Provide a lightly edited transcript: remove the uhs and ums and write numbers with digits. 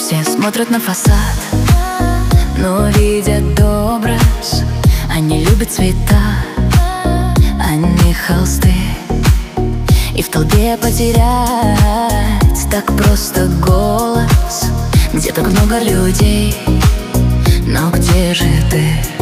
Все смотрят на фасад, но видят образ. Они любят цвета, они холсты. И в толпе потерять так просто голос. Где так много людей, но где же ты?